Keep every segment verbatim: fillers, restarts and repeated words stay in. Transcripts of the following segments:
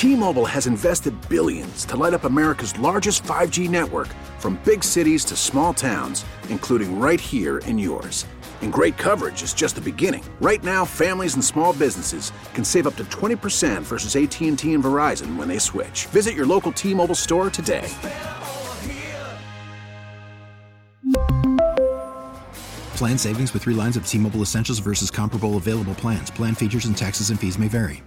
T-Mobile has invested billions to light up America's largest five G network, from big cities to small towns, including right here in yours. And great coverage is just the beginning. Right now, families and small businesses can save up to twenty percent versus A T and T and Verizon when they switch. Visit your local T-Mobile store today. Plan savings with three lines of T-Mobile Essentials versus comparable available plans. Plan features and taxes and fees may vary.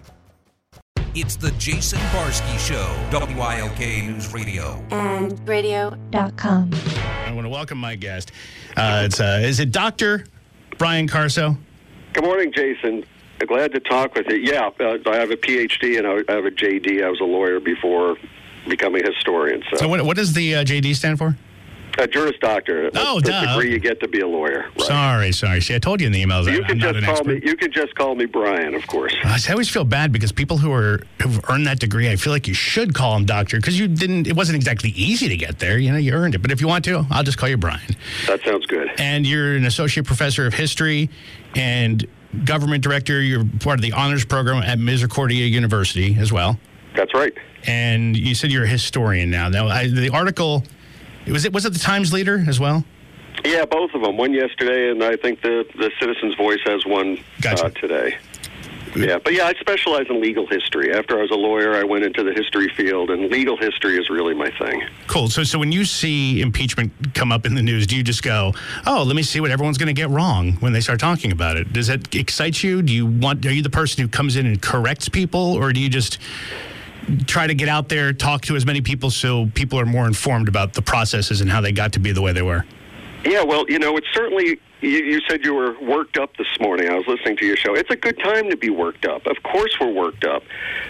It's the Jason Barsky Show, W I L K News Radio. And radio dot com. I want to welcome my guest. Uh, it's uh, Is it Doctor Brian Carso? Good morning, Jason. Glad to talk with you. Yeah, uh, I have a P H D and I have a J D. I was a lawyer before becoming a historian. So, so what, what does the uh, J D stand for? A Juris Doctor. Oh, the duh. degree you get to be a lawyer. Right. Sorry, sorry. See, I told you in the emails. You I, can I'm just not an call expert. me. You can just call me Brian, of course. I always feel bad because people who are who've earned that degree, I feel like you should call them doctor because you didn't. It wasn't exactly easy to get there. You know, you earned it. But if you want to, I'll just call you Brian. That sounds good. And you're an associate professor of history and government director. You're part of the honors program at Misericordia University as well. That's right. And you said you're a historian now. Now, I, the article. Was it was it the Times Leader as well? Yeah, both of them. One yesterday, and I think the, the Citizen's Voice has one gotcha. uh, today. Yeah, but yeah, I specialize in legal history. After I was a lawyer, I went into the history field, and legal history is really my thing. Cool. So, so when you see impeachment come up in the news, do you just go, "Oh, let me see what everyone's going to get wrong" when they start talking about it? Does that excite you? Do you want? Are you the person who comes in and corrects people, or do you just try to get out there, talk to as many people so people are more informed about the processes and how they got to be the way they were? Yeah, well, you know, it's certainly, you, you said you were worked up this morning. I was listening to your show. It's a good time to be worked up. Of course we're worked up.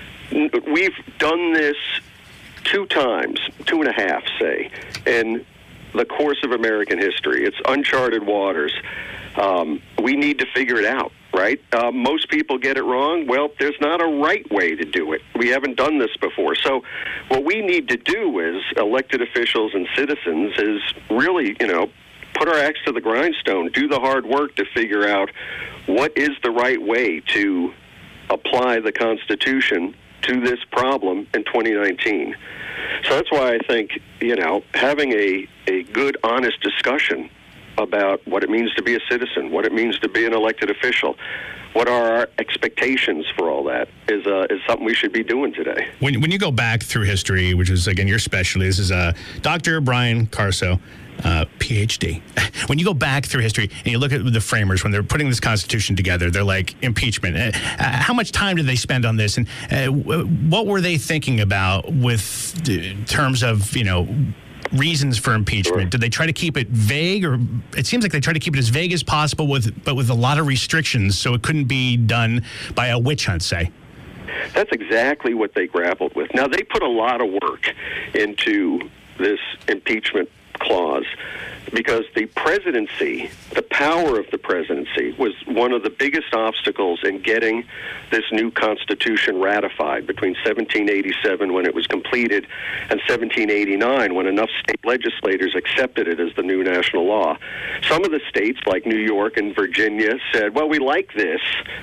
We've done this two times, two and a half, say, in the course of American history. It's uncharted waters. Um, we need to figure it out. Right? Uh, most people get it wrong. Well, there's not a right way to do it. We haven't done this before. So what we need to do as elected officials and citizens is really, you know, put our axe to the grindstone, do the hard work to figure out what is the right way to apply the Constitution to this problem in twenty nineteen. So that's why I think, you know, having a, a good, honest discussion about what it means to be a citizen, what it means to be an elected official, what are our expectations for all that is uh, is something we should be doing today. When when you go back through history, which is, again, your specialty, this is uh, Doctor Brian Carso, uh, P H D. When you go back through history and you look at the framers, when they're putting this Constitution together, they're like, impeachment. Uh, how much time did they spend on this? And uh, what were they thinking about with uh, terms of, you know, reasons for impeachment? Sure. Did they try to keep it vague, or it seems like they try to keep it as vague as possible, with but with a lot of restrictions, so it couldn't be done by a witch hunt, say? That's exactly what they grappled with. Now, they put a lot of work into this impeachment clause because the presidency, the power of the presidency, was one of the biggest obstacles in getting this new Constitution ratified between seventeen eighty-seven, when it was completed, and seventeen eighty-nine, when enough state legislators accepted it as the new national law. Some of the states, like New York and Virginia, said, well, we like this,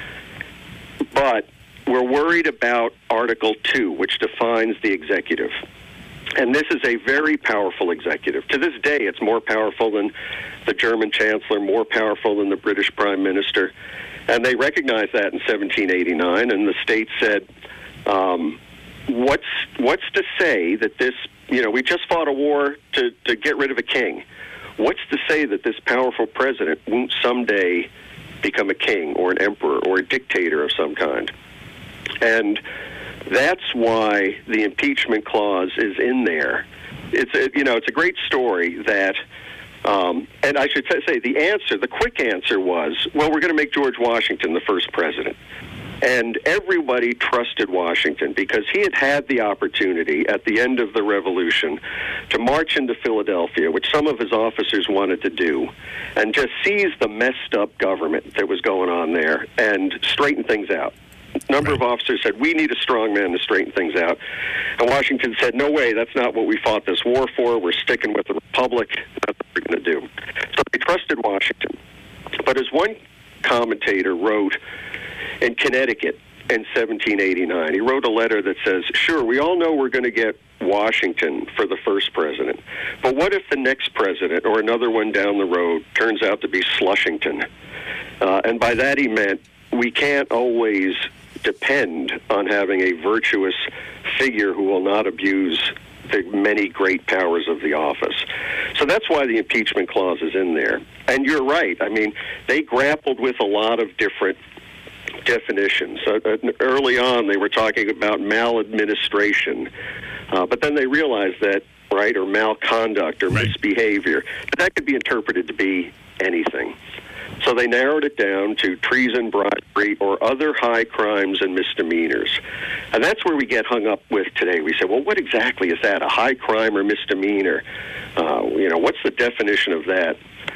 but we're worried about Article two, which defines the executive. And this is a very powerful executive. To this day, it's more powerful than the German chancellor, more powerful than the British prime minister. And they recognized that in seventeen eighty-nine, and the state said, um, what's what's to say that this, you know, we just fought a war to, to get rid of a king. What's to say that this powerful president won't someday become a king or an emperor or a dictator of some kind? And that's why the impeachment clause is in there. It's a, you know, it's a great story that, um, and I should say the answer, the quick answer was, well, we're going to make George Washington the first president. And everybody trusted Washington because he had had the opportunity at the end of the Revolution to march into Philadelphia, which some of his officers wanted to do, and just seize the messed up government that was going on there and straighten things out. A number of officers said, we need a strong man to straighten things out. And Washington said, no way, that's not what we fought this war for. We're sticking with the Republic. That's what we're going to do. So they trusted Washington. But as one commentator wrote in Connecticut, in seventeen eighty-nine. He wrote a letter that says, sure, we all know we're going to get Washington for the first president, but what if the next president or another one down the road turns out to be Slushington? Uh, and by that he meant we can't always depend on having a virtuous figure who will not abuse the many great powers of the office. So that's why the impeachment clause is in there. And you're right. I mean, they grappled with a lot of different definitions. Uh, early on, they were talking about maladministration, uh, but then they realized that, right, or malconduct or right. misbehavior, that could be interpreted to be anything. So they narrowed it down to treason, bribery, or other high crimes and misdemeanors. And that's where we get hung up with today. We say, well, what exactly is that, a high crime or misdemeanor? Uh, you know, what's the definition of that?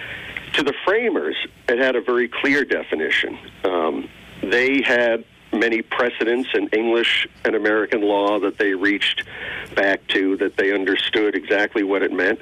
To the framers, it had a very clear definition. Um, they had many precedents in English and American law that they reached back to, that they understood exactly what it meant.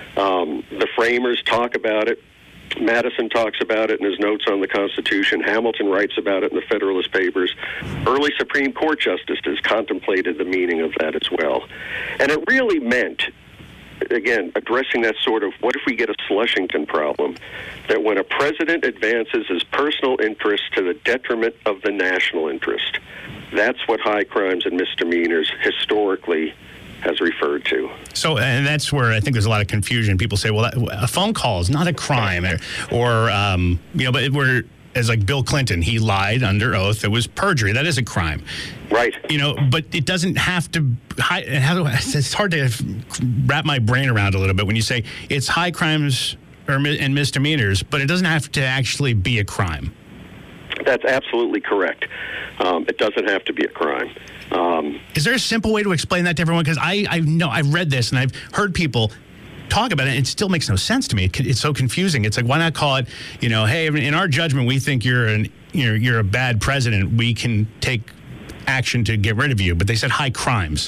Um, the framers talk about it. Madison talks about it in his notes on the Constitution. Hamilton writes about it in the Federalist Papers. Early Supreme Court justices contemplated the meaning of that as well. And it really meant, again, addressing that sort of, what if we get a Slushington problem, that when a president advances his personal interest to the detriment of the national interest, that's what high crimes and misdemeanors historically has referred to. So, and that's where I think there's a lot of confusion. People say, well, a phone call is not a crime, or, or um, you know, but we're, as like Bill Clinton, he lied under oath. It was perjury. That is a crime. Right. You know, but it doesn't have to, high, how do I, it's hard to wrap my brain around a little bit when you say it's high crimes or, and misdemeanors, but it doesn't have to actually be a crime. That's absolutely correct. Um, it doesn't have to be a crime. Um, Is there a simple way to explain that to everyone? Because I, I know I've read this and I've heard people talk about it, and it still makes no sense to me. It, it's so confusing. It's like, why not call it, you know, hey, in our judgment, we think you're an you're you're a bad president. We can take action to get rid of you. But they said high crimes.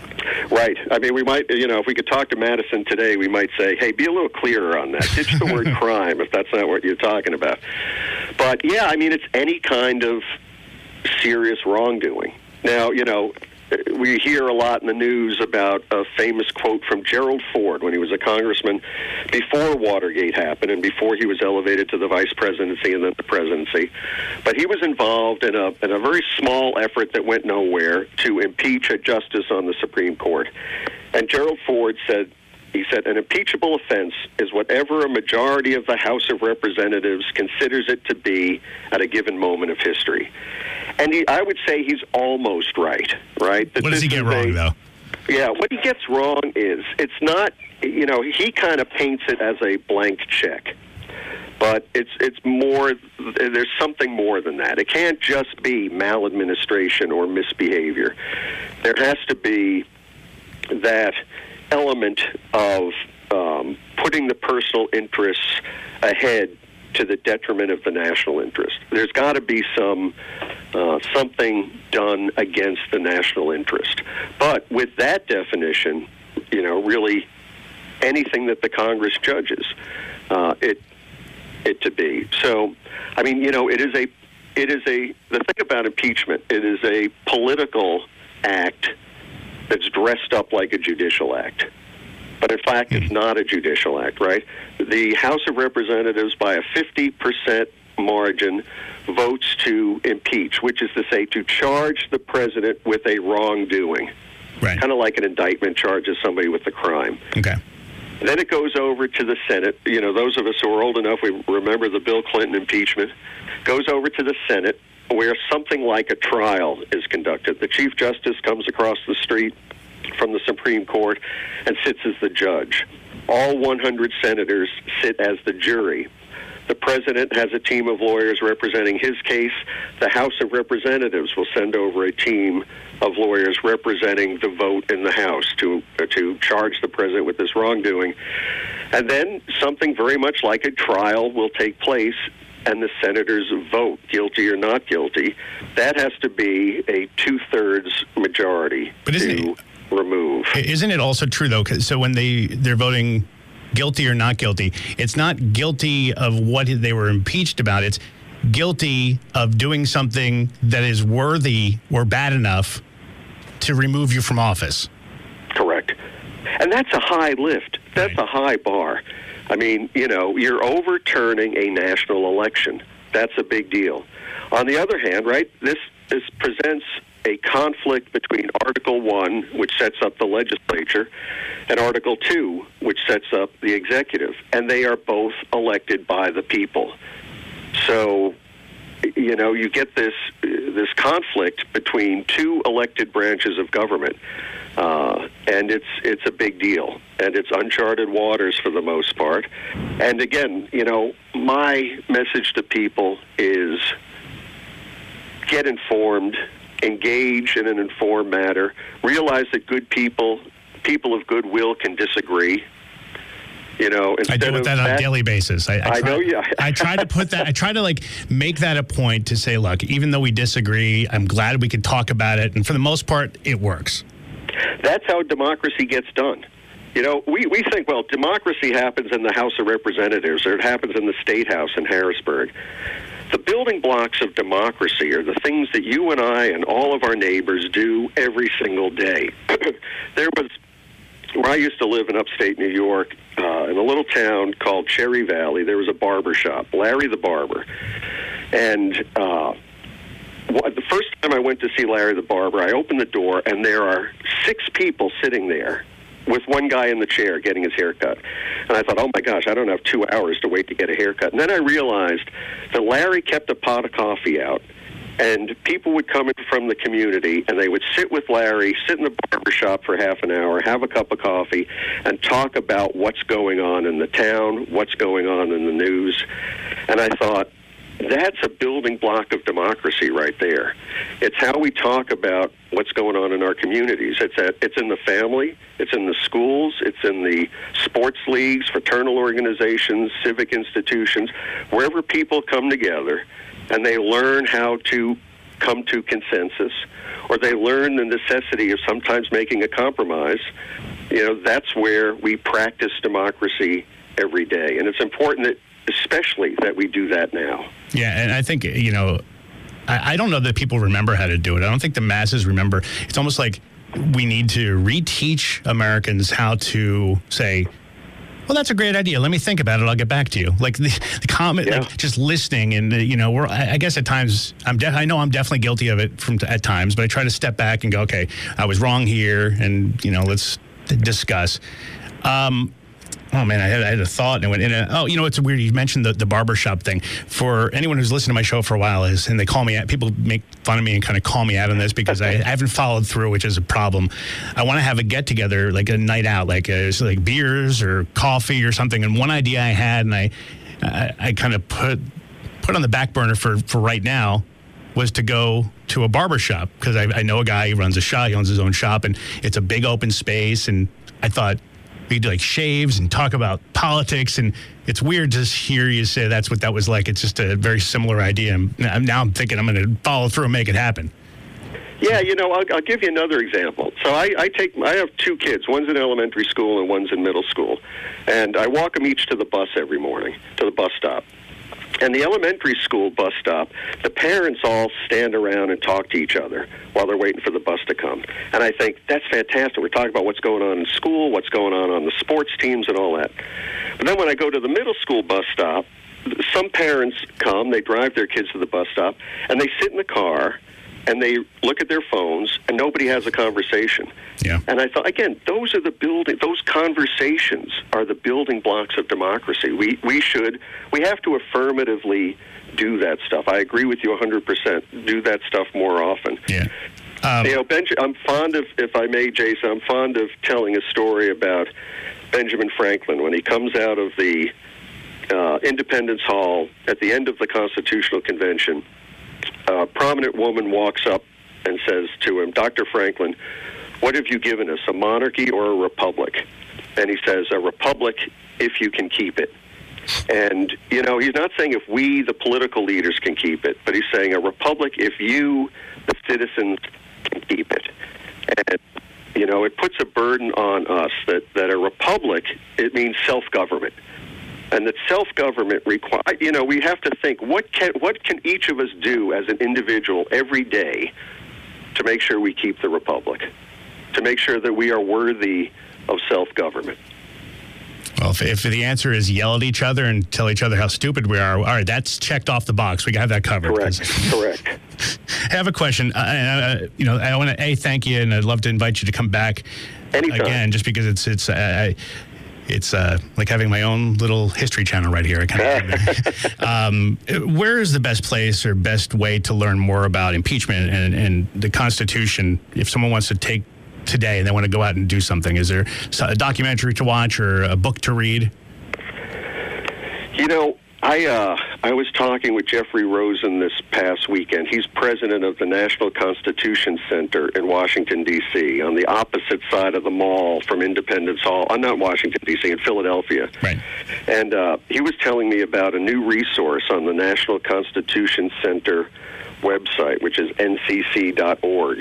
Right. I mean, we might, you know, if we could talk to Madison today, we might say, hey, be a little clearer on that. Ditch the word crime if that's not what you're talking about. But, yeah, I mean, it's any kind of serious wrongdoing. Now, you know, we hear a lot in the news about a famous quote from Gerald Ford when he was a congressman before Watergate happened and before he was elevated to the vice presidency and then the presidency. But he was involved in a, in a very small effort that went nowhere to impeach a justice on the Supreme Court. And Gerald Ford said, he said, an impeachable offense is whatever a majority of the House of Representatives considers it to be at a given moment of history. And he, I would say he's almost right, right? That what does he get wrong, a, though? Yeah, what he gets wrong is it's not, you know, he kind of paints it as a blank check. But it's it's more, there's something more than that. It can't just be maladministration or misbehavior. There has to be that element of um, putting the personal interests ahead to the detriment of the national interest. There's got to be some uh, something done against the national interest. But with that definition, you know, really anything that the Congress judges uh, it it to be. So, I mean, you know, it is a it is a the thing about impeachment. It is a political act that's dressed up like a judicial act. But in fact, it's not a judicial act, right? The House of Representatives, by a fifty percent margin, votes to impeach, which is to say to charge the president with a wrongdoing. Right. Kind of like an indictment charges somebody with a crime. Okay. Then it goes over to the Senate. You know, those of us who are old enough, we remember the Bill Clinton impeachment. Goes over to the Senate, where something like a trial is conducted. The Chief Justice comes across the street from the Supreme Court and sits as the judge. All one hundred senators sit as the jury. The president has a team of lawyers representing his case. The House of Representatives will send over a team of lawyers representing the vote in the House to uh, to charge the president with this wrongdoing. And then something very much like a trial will take place, and the senators vote guilty or not guilty. That has to be a two-thirds majority but isn't to it, remove. Isn't it also true, though, 'cause so when they, they're voting guilty or not guilty, it's not guilty of what they were impeached about. It's guilty of doing something that is worthy or bad enough to remove you from office. Correct. And that's a high lift. That's Right. a high bar. I mean, you know, you're overturning a national election. That's a big deal. On the other hand, right, this this presents a conflict between Article one, which sets up the legislature, and Article two, which sets up the executive. And they are both elected by the people. So, you know, you get this this conflict between two elected branches of government. Uh, and it's it's a big deal, and it's uncharted waters for the most part. And again, you know, my message to people is get informed, engage in an informed manner, realize that good people, people of goodwill can disagree. You know, I instead deal with of that on a daily basis. I, I, I try, know, yeah. I try to put that, I try to like make that a point to say, look, even though we disagree, I'm glad we can talk about it. And for the most part, it works. That's how democracy gets done. You know, we, we think, well, democracy happens in the House of Representatives, or it happens in the State House in Harrisburg. The building blocks of democracy are the things that you and I and all of our neighbors do every single day. There was, where I used to live in upstate New York, uh, in a little town called Cherry Valley, there was a barber shop, Larry the Barber. And uh, the first time I went to see Larry the Barber, I opened the door, and there are six people sitting there with one guy in the chair getting his hair cut. And I thought, oh, my gosh, I don't have two hours to wait to get a haircut. And then I realized that Larry kept a pot of coffee out, and people would come in from the community, and they would sit with Larry, sit in the barber shop for half an hour, have a cup of coffee, and talk about what's going on in the town, what's going on in the news. And I thought, that's a building block of democracy right there. It's how we talk about what's going on in our communities. It's at, it's in the family, it's in the schools, it's in the sports leagues, fraternal organizations, civic institutions, wherever people come together and they learn how to come to consensus, or they learn the necessity of sometimes making a compromise. You know, that's where we practice democracy every day. And it's important that especially that we do that now. Yeah, and I think, you know, I, I don't know that people remember how to do it. I don't think the masses remember. It's almost like we need to reteach Americans how to say, well, that's a great idea. Let me think about it. I'll get back to you. Like the, the comment, yeah. like just listening, and uh, you know, we're. I, I guess at times, I'm. De- I know I'm definitely guilty of it from at times, but I try to step back and go, okay, I was wrong here, and you know, let's discuss. Um, Oh, man, I had, I had a thought, and it went in a, oh, you know, it's weird. You mentioned the, the barbershop thing. For anyone who's listened to my show for a while, is and they call me out, people make fun of me and kind of call me out on this because I, I haven't followed through, which is a problem. I want to have a get-together, like a night out, like a, like beers or coffee or something. And one idea I had, and I I, I kind of put put on the back burner for, for right now, was to go to a barbershop, because I, I know a guy who runs a shop, he owns his own shop, and it's a big open space, and I thought, we do like shaves and talk about politics, and it's weird to hear you say that's what that was like. It's just a very similar idea. And now I'm thinking I'm going to follow through and make it happen. Yeah, you know, I'll, I'll give you another example. So I, I take, I have two kids. One's in elementary school and one's in middle school, and I walk them each to the bus every morning, to the bus stop. And the elementary school bus stop, the parents all stand around and talk to each other while they're waiting for the bus to come. And I think, that's fantastic. We're talking about what's going on in school, what's going on on the sports teams and all that. But then when I go to the middle school bus stop, some parents come, they drive their kids to the bus stop, and they sit in the car, and they look at their phones, and nobody has a conversation. Yeah. And I thought, again, those are the building, those conversations are the building blocks of democracy. We we should, we have to affirmatively do that stuff. I agree with you one hundred percent. Do that stuff more often. Yeah. Um, you know, Benj- I'm fond of, if I may, Jason, I'm fond of telling a story about Benjamin Franklin when he comes out of the uh, Independence Hall at the end of the Constitutional Convention. A prominent woman walks up and says to him, Doctor Franklin, what have you given us, a monarchy or a republic? And he says, a republic if you can keep it. And, you know, he's not saying if we, the political leaders, can keep it, but he's saying a republic if you, the citizens, can keep it. And, you know, it puts a burden on us that, that a republic, it means self-government. and that self-government require. You know, we have to think what can what can each of us do as an individual every day to make sure we keep the republic, to make sure that we are worthy of self-government. Well, if, if the answer is yell at each other and tell each other how stupid we are, all right, that's checked off the box. We have that covered. Correct. Correct. I have a question. Uh, uh, you know, I want to a thank you, and I'd love to invite you to come back Anytime. again, just because it's it's uh, it's uh, like having my own little history channel right here. I kind of, um, where is the best place or best way to learn more about impeachment and, and the Constitution if someone wants to take today and they want to go out and do something? Is there a documentary to watch or a book to read? You know, I uh, I was talking with Jeffrey Rosen this past weekend. He's president of the National Constitution Center in Washington, D C, on the opposite side of the mall from Independence Hall. I'm not Washington, D C, in Philadelphia. Right. And uh, he was telling me about a new resource on the National Constitution Center website, which is N C C dot org,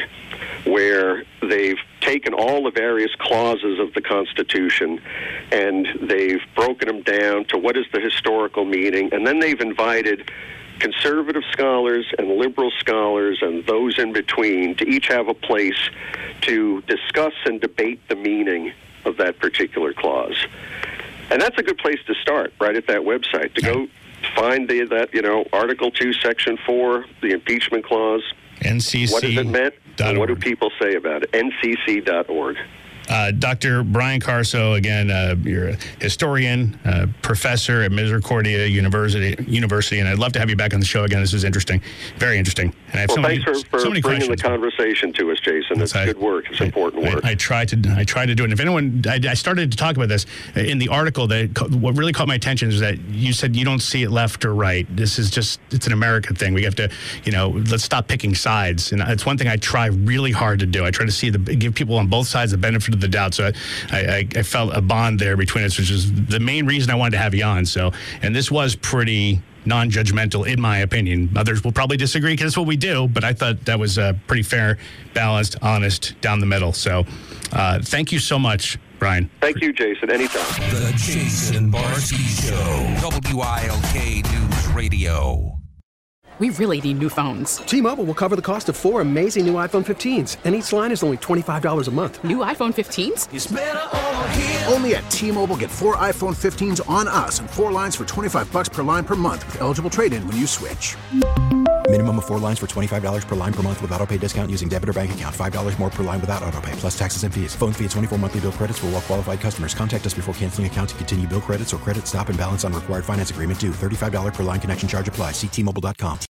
where they've taken all the various clauses of the Constitution and they've broken them down to what is the historical meaning, and then they've invited conservative scholars and liberal scholars and those in between to each have a place to discuss and debate the meaning of that particular clause. And that's a good place to start, right at that website, to go find the, that, you know, Article two, Section four, the impeachment clause. N C C. What does it mean? And what do people say about it? N C C dot org. Uh, Doctor Brian Carso, again, uh, you're a historian, uh, professor at Misericordia University, University, and I'd love to have you back on the show again. This is interesting, very interesting. And I have well, so thanks many, for, for so many bringing questions. the conversation to us, Jason. It's I, good work. It's I, important work. I, I try to I try to do it. And if anyone, I, I started to talk about this in the article. That what really caught my attention is that you said you don't see it left or right. This is just it's an American thing. We have to, you know, let's stop picking sides. And it's one thing I try really hard to do. I try to see the give people on both sides the benefit of the doubt. So I, I, I felt a bond there between us, which is the main reason I wanted to have you on. So, and this was pretty non-judgmental, in my opinion. Others will probably disagree because that's what we do, but I thought that was uh, pretty fair, balanced, honest, down the middle. So, uh, thank you so much, Brian. Thank you, Jason. Anytime. The Jason Barsky Show. W I L K News Radio. We really need new phones. T-Mobile will cover the cost of four amazing new iPhone fifteens, and each line is only twenty-five dollars a month. New iPhone fifteens? It's better over here. Only at T-Mobile, get four iPhone fifteens on us and four lines for twenty-five dollars per line per month with eligible trade-in when you switch. Minimum of four lines for twenty-five dollars per line per month with autopay discount using debit or bank account. five dollars more per line without autopay, plus taxes and fees. Phone fee at twenty-four monthly bill credits for well-qualified customers. Contact us before canceling account to continue bill credits or credit stop and balance on required finance agreement due. thirty-five dollars per line connection charge applies. See T Mobile dot com.